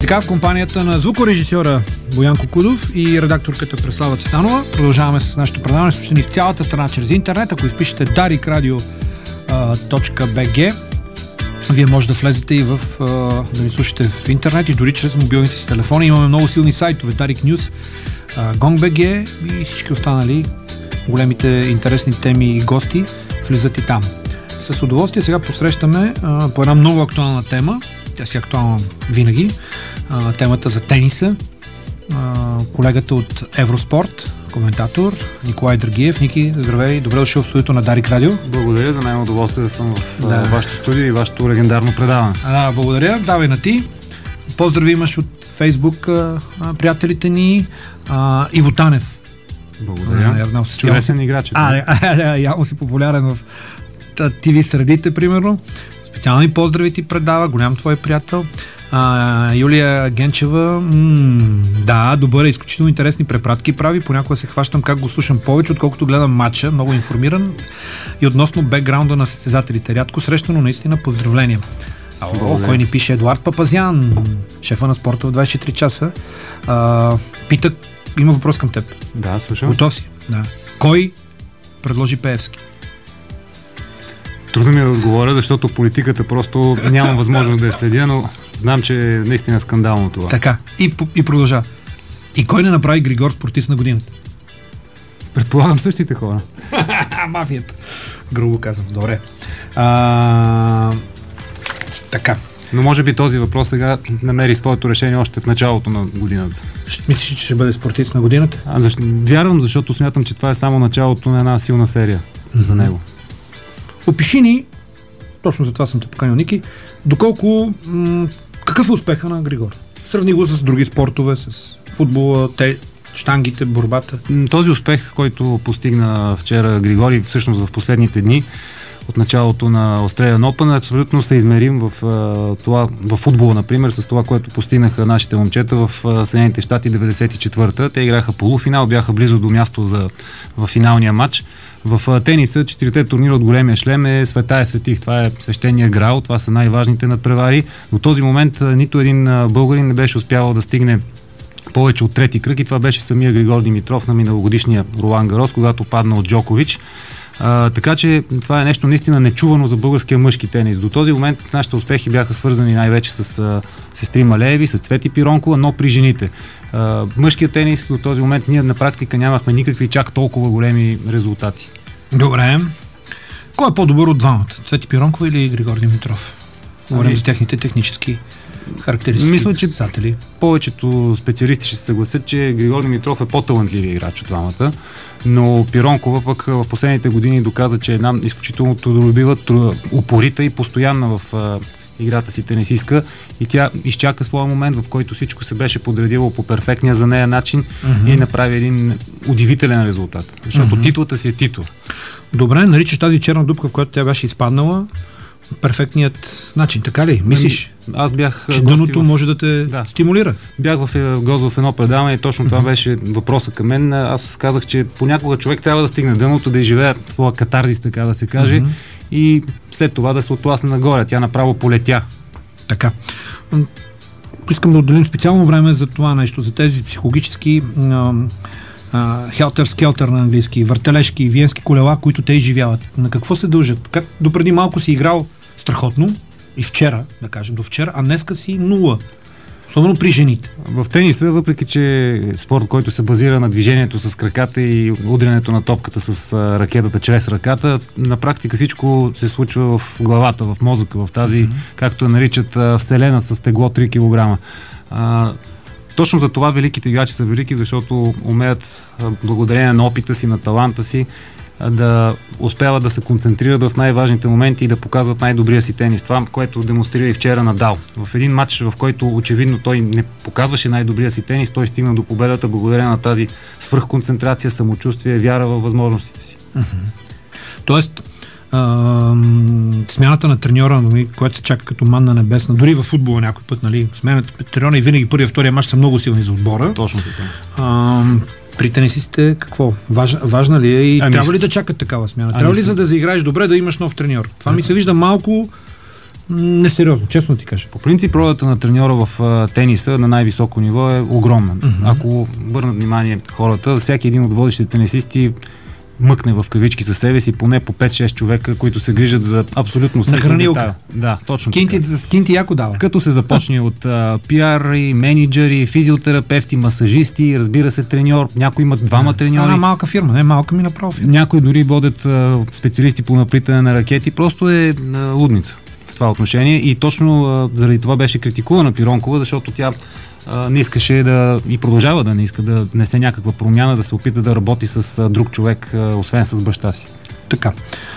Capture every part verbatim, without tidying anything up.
Така, в компанията на звукорежисьора Боян Кокудов и редакторката Преслава Цветанова продължаваме с нашето предаване, слушани в цялата страна чрез интернет. Ако изпишете дарик радио точка би джи, вие може да влезете и в, а, да ни слушате в интернет и дори чрез мобилните си телефони. Имаме много силни сайтове, Дарик News, Гонг точка би джи и всички останали големите интересни теми и гости влизат и там. С удоволствие сега посрещаме а, по една много актуална тема. Тя си актуална винаги. А, темата за тениса. А, колегата от Евроспорт, коментатор Николай Драгиев. Ники, здравей, добре дошъл в студиото на Дарик Радио. Благодаря, за мен удоволствие да съм в да. вашето студио и вашето легендарно предаване. А, благодаря, давай на ти. Поздрави имаш от Фейсбук а, приятелите ни. А, Иво Танев. Благодаря. А, чудесен играч. А, а, явно си популярен в ти ви средите, примерно. Специални поздрави ти предава, голям твой приятел. А, Юлия Генчева, м- да, добър, изключително интересни препратки прави. Понякога се хващам как го слушам повече, отколкото гледам матча. Много информиран и относно бекграунда на състезателите. Рядко срещано, наистина, поздравления. О, кой ни пише? Едуард Папазян, шефа на спорта в двайсет и четири часа. А, пита, има въпрос към теб. Да, слушам. Готов си? Да. Кой предложи Пеевски? Трудно ми да отговоря, защото политиката просто нямам възможност да я следя, но знам, че е наистина скандално това. Така, и, и продължа. И кой не направи Григор спортист на годината? Предполагам същите хора. Мафията. Грубо казвам. Добре. А, така. Но може би този въпрос сега намери своето решение още в началото на годината. Ще мислиш, че ще бъде спортист на годината? А, защо? Вярвам, защото смятам, че това е само началото на една силна серия mm-hmm. за него. Опиши ни, точно за това съм те поканил, Ники, доколко, м- какъв е успеха на Григор? Сравни го с други спортове, с футбола, те, щангите, борбата. Този успех, който постигна вчера Григори, всъщност в последните дни, от началото на Australian Open, е абсолютно съизмерим в uh, това, в футбола, например, с това, което постигнаха нашите момчета в uh, Съединените щати деветдесет и четвърта. Те играха полуфинал, бяха близо до място за, в финалния матч. В uh, тениса, четирите турнира от големия шлем е света е светих. Това е свещения грал, това са най-важните надпревари. До този момент uh, нито един uh, българин не беше успявал да стигне повече от трети кръг и това беше самия Григор Димитров на миналогодишния Ролан Гарос, когато падна от Джокович. А, така че това е нещо наистина нечувано за българския мъжки тенис. До този момент нашите успехи бяха свързани най-вече с а, сестри Малееви, с Цвети Пиронкова, но при жените. А, мъжкият тенис до този момент ние на практика нямахме никакви чак толкова големи резултати. Добре. Кой е по-добър от двамата? Цвети Пиронкова или Григор Димитров? Говорим ами... за техните технически характеристики. Мисля, че повечето специалисти ще се съгласят, че Григор Димитров е по-талантливия играч от двамата, но Пиронкова пък в последните години доказа, че е една изключително трудолюбива, упорита и постоянна в а, играта си тенисистка и тя изчака своя момент, в който всичко се беше подредило по перфектния за нея начин mm-hmm. и направи един удивителен резултат, защото mm-hmm. титлата си е титул. Добре, наричаш тази черна дупка, в която тя беше изпаднала, перфектният начин, така ли? Мислиш? Аз бях че дъното в... може да те да. стимулира. Бях в гост в едно предаване и точно това беше въпросът към мен. Аз казах, че понякога човек трябва да стигне дъното, да изживее своя катарзис, така да се каже, mm-hmm. и след това да се отласне нагоре. Тя направо полетя. Така. Искам да отделим специално време за това нещо, за тези психологически хелтер-скелтер на английски, въртележки, виенски колела, които те изживяват. На какво се дължат? Как допреди малко си играл страхотно и вчера, да кажем, до вчера, а днеска си нула. Особено при жените. В тениса, въпреки че спорт, който се базира на движението с краката и удрянето на топката с ракетата чрез ръката, на практика всичко се случва в главата, в мозъка, в тази, mm-hmm. както я наричат, вселена с тегло три килограма. А, точно за това великите играчи са велики, защото умеят, благодарение на опита си, на таланта си, да успяват да се концентрират в най-важните моменти и да показват най-добрия си тенис. Това, което демонстрира и вчера Надал. В един матч, в който очевидно той не показваше най-добрия си тенис, той стигна до победата благодарение на тази свръхконцентрация, самочувствие, вяра във възможностите си. Mm-hmm. Тоест, а, смяната на треньора, която се чака като манна небесна, дори във футбола някой път, нали, смяната на треньора и винаги първия, втория мач са много силни за отбора. Точно така. А, при тенисистите какво? Важ, важна ли е и ами, трябва ли да чакат такава смяна? Ами, трябва ли за да заиграеш добре да имаш нов треньор? Това ами, ми се вижда малко несериозно, честно ти кажа. По принцип, ролята на треньора в а, тениса на най-високо ниво е огромна. Mm-hmm. Ако обърнат внимание хората, всеки един от водещите тенисисти мъкне в кавички със себе си поне по пет-шест човека, които се грижат за абсолютно всеки детайл. Да, точно Кинти, така. Кинти яко дава. Като се започне от а, пиар, менеджери, физиотерапевти, масажисти, разбира се, треньор, някои имат двама да. треньори. Една малка фирма, не малка ми направо фирма. Някои дори водят а, специалисти по наплитане на ракети, просто е а, лудница в това отношение и точно а, заради това беше критикувана Пиронкова, защото тя а, не искаше да и продължава да не иска да внесе някаква промяна, да се опита да работи с а, друг човек, а, освен с баща си. Така.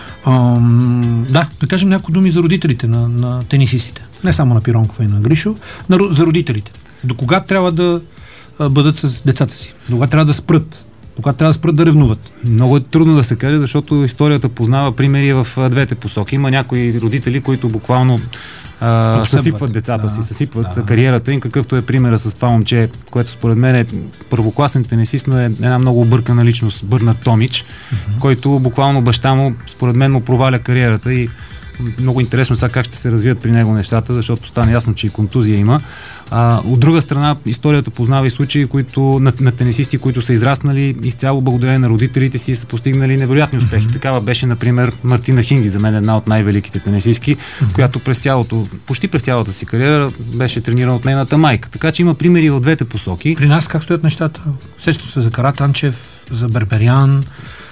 Ам, да, да кажем някои думи за родителите на, на тенисистите. Не само на Пиронкова и на Гришо, на, за родителите. До кога трябва да а, бъдат с децата си? До кога трябва да спрат? До кога трябва да спрат да ревнуват? Много е трудно да се каже, защото историята познава примери в а, двете посоки. Има някои родители, които буквално а, съсипват децата да, си, съсипват да. кариерата им, какъвто е примера с това момче, което според мен е първокласен тенисист, но е една много объркана личност, Бърнат Томич, mm-hmm. който буквално баща му, според мен, му проваля кариерата и много интересно сега как ще се развият при него нещата, защото стана ясно, че и контузия има. А, от друга страна, историята познава и случаи, които, на, на тенисисти, които са израснали изцяло благодарение на родителите си и са постигнали невероятни успехи. Mm-hmm. Такава беше, например, Мартина Хинги, за мен една от най-великите тенисистки, mm-hmm. която през цялото, почти през цялата си кариера беше тренирана от нейната майка. Така че има примери в двете посоки. При нас как стоят нещата? Сеща се за Каратанчев, за Берберян,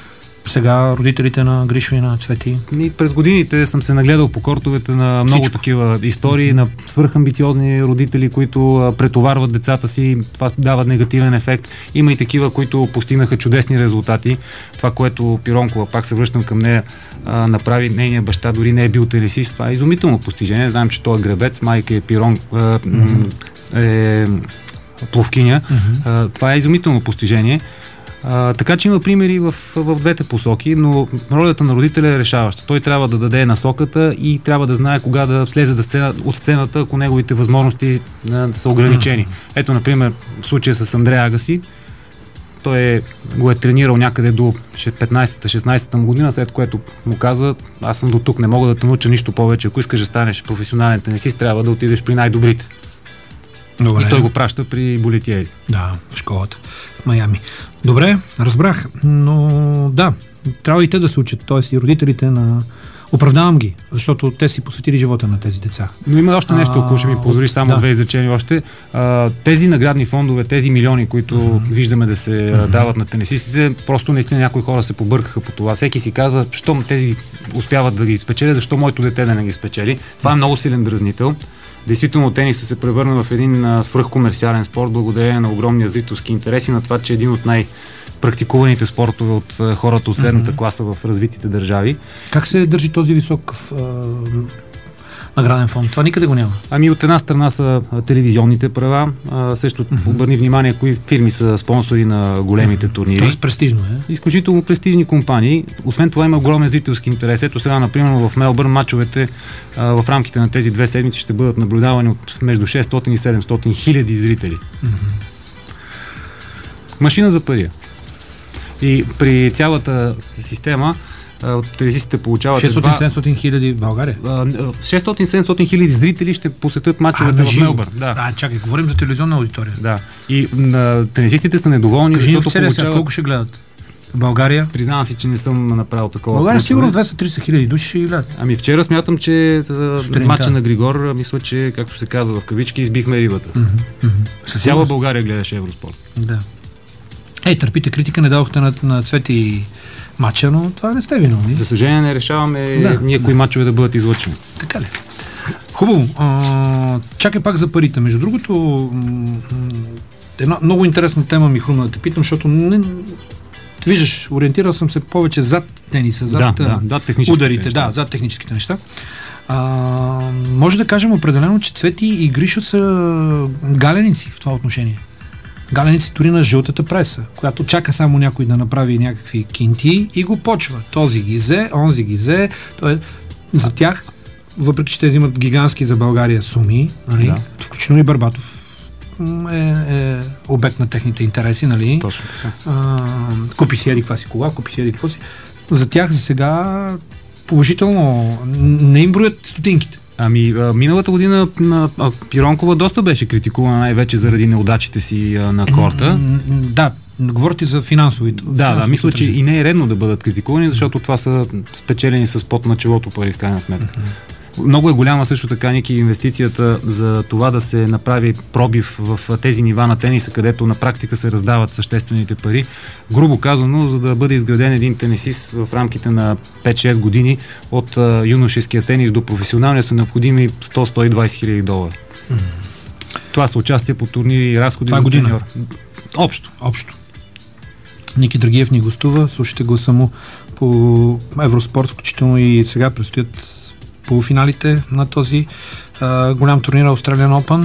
сега родителите на Гришо и на Цвети. И през годините съм се нагледал по кортовете на много Всичко. такива истории, на свръхамбициозни родители, които претоварват децата си, това дава негативен ефект. Има и такива, които постигнаха чудесни резултати. Това, което Пиронкова, пак се връщам към нея, а, направи, нейният баща дори не е бил тенисист. Това е изумително постижение. Знаем, че той е гребец, майка е Пирон, а, mm-hmm. е пловкиня. Mm-hmm. А, това е изумително постижение. А, така че има примери в, в двете посоки, но ролята на родителя е решаваща. Той трябва да даде насоката и трябва да знае кога да слезе да сцена, от сцената, ако неговите възможности а, да са ограничени. Ето, например, в случая с Андрея Агаси, той е, го е тренирал някъде до петнайсета-шестнайсета година, след което му каза: аз съм до тук, не мога да те науча нищо повече. Ако искаш да станеш професионален тенисист, трябва да отидеш при най-добрите. Добре. И той го праща при Болетиери. Да, в школата в Майами. Добре, разбрах, но да, трябва и те да се учат, т.е. и родителите на... Оправдавам ги, защото те си посветили живота на тези деца. Но има още нещо, ако ще ми позволиш само да. две изречения още. А, тези наградни фондове, тези милиони, които mm-hmm. виждаме да се mm-hmm. дават на тенисистите, просто наистина някои хора се побъркаха по това. Всеки си казва, що тези успяват да ги спечели, защо моето дете да не ги спечели. Това е много силен дразнител. Действително тенисът се превърна в един а, свръхкомерциален спорт, благодарение на огромния зрителски интерес и на това, че един от най-практикуваните спортове от а, хората от средната mm-hmm. класа в развитите държави. Как се държи този висок а, награден фонд? Това никъде го няма. Ами от една страна са а, телевизионните права, а, също mm-hmm. обърни внимание кои фирми са спонсори на големите mm-hmm. турнири. Тоест престижно е. Изключително престижни компании. Освен това има огромен зрителски интерес. Ето сега, например, в Мелбърн мачовете а, в рамките на тези две седмици ще бъдат наблюдавани от между шестстотин и седемстотин хиляди зрители. Mm-hmm. Машина за пари. И при цялата система телевизиите получават шестстотин-седемстотин хиляди в България? шестстотин-седемстотин хиляди зрители ще посетят мачовете в Мелбърн. Да. А, чакай, говорим за телевизионна аудитория. Да. И а, тенисистите са недоволни, Кажи, защото получават... Сега, колко ще гледат? В България? Признавам си, че не съм направил такова. България сигурно двеста-триста хиляди души ще ги гледат. Ами вчера смятам, че матча на Григор, мисля, че, както се казва в кавички, избихме рибата. Mm-hmm. Mm-hmm. Цяла България гледаше Евроспорт. Да. Ей, търпите критика, не дадохте на, на Цвети матча, но това не сте виновни. За съжаление не решаваме да, ние кои да. мачове да бъдат излъчени. Така ли? Хубаво. А, чакай пак за парите. Между другото, м- една много интересна тема ми хрумна да те питам, защото не, виждаш, ориентирал съм се повече зад тениса, зад да, да, да, ударите, неща. да, зад техническите неща. А, може да кажем определено, че Цвети и Гришо са галеници в това отношение. Галеници дори на жълтата преса, която чака само някой да направи някакви кинти и го почва. Този ги зе, онзи ги зе. Той, за тях, въпреки че те взимат гигантски за България суми, нали, да. Включително и Барбатов е, е обект на техните интереси, нали? Точно така. А, купи си еди каква си кола, купи си еди какво си. За тях за сега положително не им броят стотинките. Ами, а, миналата година а, Пиронкова доста беше критикувана най-вече заради неудачите си а, на корта. Да, говорите за финансовите. Да, да, мисля, че и не е редно да бъдат критикувани, защото това са спечелени с под на челото пари в крайна сметка. Много е голяма също така, Ники, инвестицията за това да се направи пробив в тези нива на тениса, където на практика се раздават съществените пари. Грубо казано, за да бъде изграден един тенисист в рамките на пет-шест години от а, юношеския тенис до професионалния са необходими сто до сто и двайсет хиляди долара. Mm. Това са участие по турнири и разходи за треньор. Общо. Общо. Ники Драгиев ни гостува, слушайте гласа му по Евроспорт, включително и сега предстоят полуфиналите на този а, голям турнир Australian Open.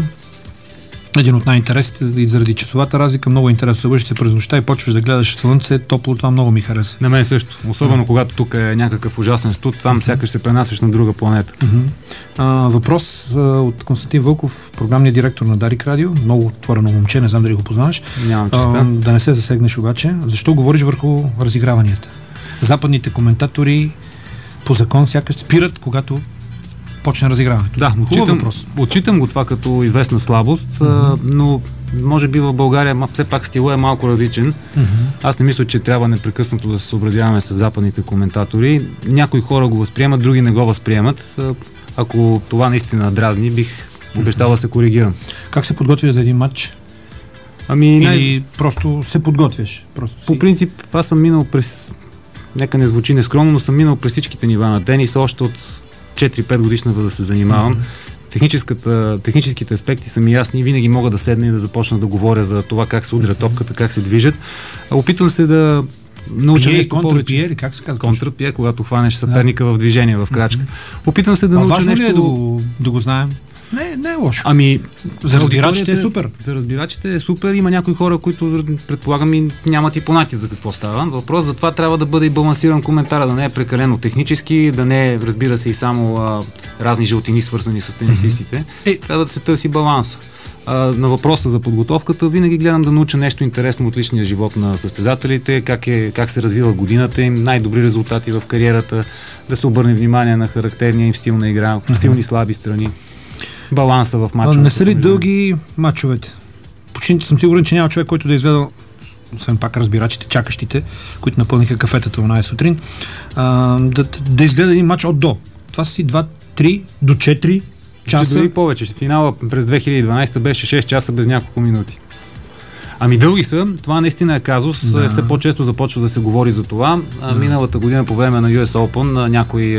Един от най-интересите и заради часовата разлика, много интересно събъдиш се през нощта и почваш да гледаш слънце, топло, това много ми хареса. На мен също. Особено mm. когато тук е някакъв ужасен студ, там mm-hmm. сякаш се пренасяш на друга планета. Mm-hmm. А, въпрос а, от Константин Вълков, програмният директор на Дарик Радио, много отворено момче, не знам дали го познаваш. Нямам честа. Да не се засегнеш обаче. Защо говориш върху разиграванията? Западните коментатори по закон сякаш спират, когато почне разиграването. Да, отчитам, отчитам го това като известна слабост, mm-hmm. но може би в България все пак стила е малко различен. Mm-hmm. Аз не мисля, че трябва непрекъснато да се съобразяваме с западните коментатори. Някои хора го възприемат, други не го възприемат. Ако това наистина дразни, бих обещал mm-hmm. да се коригирам. Как се подготвяш за един матч? Ами, Или най... просто се подготвяш? Просто По си... принцип, аз съм минал през... Нека не звучи нескромно, но съм минал през всичките нива на тениса, още от четири-пет годишна да се занимавам. Mm-hmm. Техническите аспекти са ми ясни и винаги мога да седна и да започна да говоря за това как се удря топката, как се движат. Опитвам се да науча пие, нещо повече. Как се казва? Контрапие, когато хванеш съперника да. в движение, в крачка. Mm-hmm. Опитвам се да а науча важно нещо... ли е да го, да го знаем? Не, не е лошо. Ами, за разбирачите е супер. За разбирачите е супер. Има някои хора, които предполагам и нямат и понятие за какво става. Въпрос за това трябва да бъде и балансиран коментар, да не е прекалено технически, да не е, разбира се, и само а, разни жълтини, свързани с тенисистите. Mm-hmm. Е, трябва да се търси баланс. А, на въпроса за подготовката винаги гледам да науча нещо интересно от личния живот на състезателите, как, е, как се развива годината им, най-добри резултати в кариерата, да се обърне внимание на характерния им стил на игра, mm-hmm. силни слаби страни. Баланса в мачовете. Не са ли дълги мачовете? Почти съм сигурен, че няма човек, който да изгледа, освен пак разбирачите, чакащите, които напълниха кафетата оная сутрин, а, да, да изгледа един мач от до. Това са си два-три до четири часа. Че дори повече. Финала през две хиляди и дванадесета беше шест часа без няколко минути. Ами дълги са, това наистина е казус, да. Все по-често започва да се говори за това. Да. Миналата година по време на Ю Ес Open някои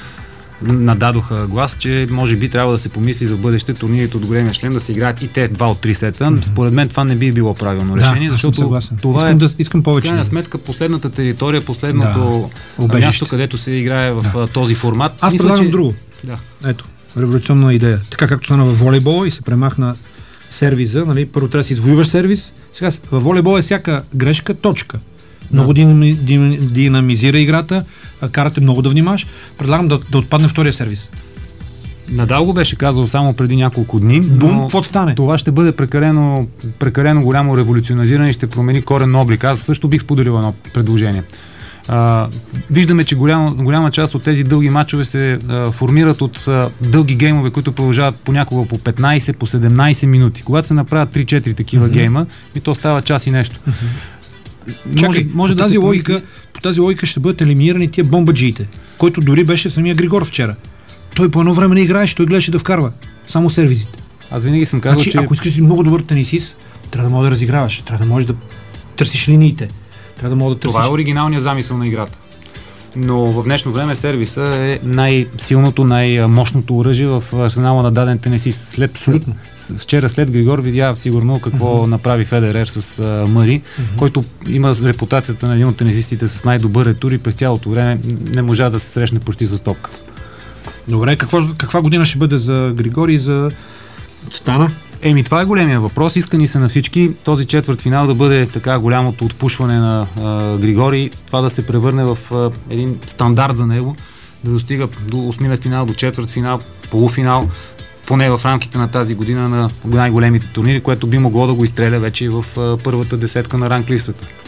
нададоха глас, че може би трябва да се помисли за бъдеще турнирите от големия член да се играят и те два от три сета. Mm-hmm. Според мен това не би било правилно решение, да, защото това искам е да, искам повече. В крайна сметка последната територия, последното да, място, където се играе в да. този формат. Аз Мисля, предлагам че... друго. Да. Ето, революционна идея. Така както стана във волейбола и се премахна сервиза, нали? Първо трябва да си извоюваш сервиз. Сега във волейбола е всяка грешка точка. Много да. динамизира играта, карате много да внимаваш. Предлагам да, да отпадне втория сервис. Надал го беше казал само преди няколко дни. Бум, какво стане? Това ще бъде прекалено, прекалено голямо революционизиране и ще промени коренно облик. Аз също бих споделил едно предложение. А, виждаме, че голяма, голяма част от тези дълги мачове се а, формират от а, дълги геймове, които продължават понякога по петнайсет, по седемнайсет минути. Когато се направят три-четири такива mm-hmm. гейма, и то става час и нещо. Mm-hmm. Чакай, може, може по, да тази логика, помисли... по тази логика ще бъдат елиминирани тия бомбаджиите, който дори беше самия Григор вчера. Той по едно време не играеше, той гледаше да вкарва. Само сервизите. Аз винаги съм казал, значи, че... ако искаш да си много добър тенисист, трябва да можеш да разиграваш, трябва да можеш да търсиш линиите. Трябва да мога да търсиш. Това е оригиналният замисъл на играта. Но в днешно време сервиса е най-силното, най-мощното оръжие в арсенала на даден тенисист. След, Абсолютно. Вчера след Григор видя сигурно какво uh-huh. направи Федерер с uh, Мъри, uh-huh. който има репутацията на един от тенисистите с най-добър ретур и през цялото време не можа да се срещне почти за топката. Добре, какво, каква година ще бъде за Григори и за Стана? Еми, това е големия въпрос. Иска ни се на всички този четвърт финал да бъде така голямото отпушване на а, Григори, това да се превърне в а, един стандарт за него, да достига до осмина финал, до четвърт финал, полуфинал, поне в рамките на тази година на най-големите турнири, което би могло да го изстреля вече в а, първата десетка на ранглистата.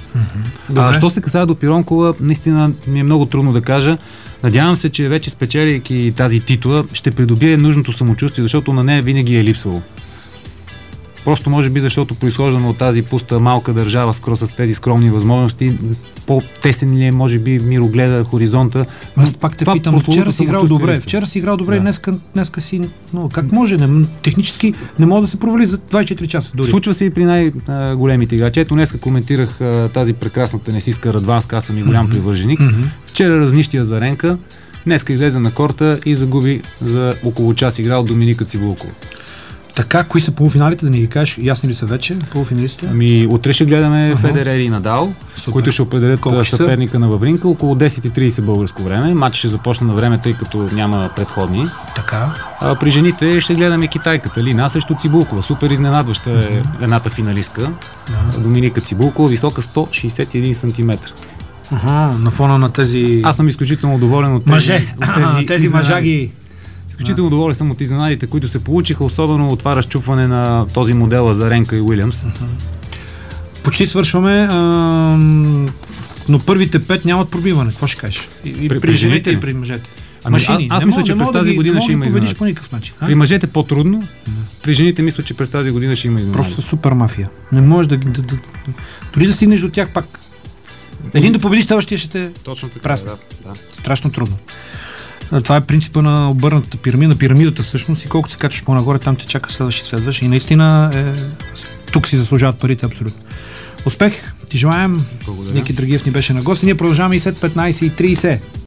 Mm-hmm. А, що се касае до Пиронкова, наистина ми е много трудно да кажа. Надявам се, че вече спечеляйки тази титла, ще придобие нужното самочувствие, защото на нея винаги е липсвало. Просто може би защото произхождаме от тази пуста малка държава с, с тези скромни възможности, по-тесен ли е, може би, мирогледа, хоризонта. Аз пак те питам, вчера си играл добре, вчера си играл добре, да. днеска, днеска си, но как може, не, технически не може да се провали за двайсет и четири часа дори. Случва се и при най-големите играчи. Ето днеска коментирах а, тази прекрасна тенисистка Радванска, аз съм и голям mm-hmm. привърженик. Mm-hmm. Вчера разнищи Азаренка, днеска излезе на корта и загуби за около час игра от Доминика Цибулкова. Така, кои са полуфиналите, да ни ги кажеш? Ясни ли са вече полуфиналистите? Ами, утре ще гледаме uh-huh. Федерер и Надал, Супер. които ще определят Колко съперника на Вавринка. Около десет и трийсет българско време. Матч ще започне на време, тъй като няма предходни. Така. А, при жените ще гледаме китайката Лина срещу Цибулкова. Супер изненадваща uh-huh. е едната финалистка. Uh-huh. Доминика Цибулкова, висока сто шейсет и един сантиметра. Ага, на фона на тези... Аз съм изключително доволен от тези... Мъже! От тези, тези мъжаги! Изключително доволен съм от изненадите, които се получиха, особено от това разчупване на този модел за Ренка и Уилямс. Почти свършваме, а, но първите пет нямат пробиване. Какво ще кажеш? И, и при, при жените и при мъжете. Ами, Машини. А, аз не мисля, че през тази ги, година ще има изненади. По никакъв начин. При мъжете по-трудно, mm. при жените мисля, че през тази година ще има изненади. Просто супер мафия. Не можеш да, да, да... Дори да стигнеш до тях пак. Един да победиш, следващия ще те прасне. Да, да. Страшно трудно. Това е принципа на обърната пирамида, на пирамидата всъщност и колкото се качваш по-нагоре, там те чака следващи следващ и наистина е, тук си заслужават парите абсолютно. Успех! Ти желаем! Ники Драгиев ни беше на гост и ние продължаваме и след петнайсет и трийсет.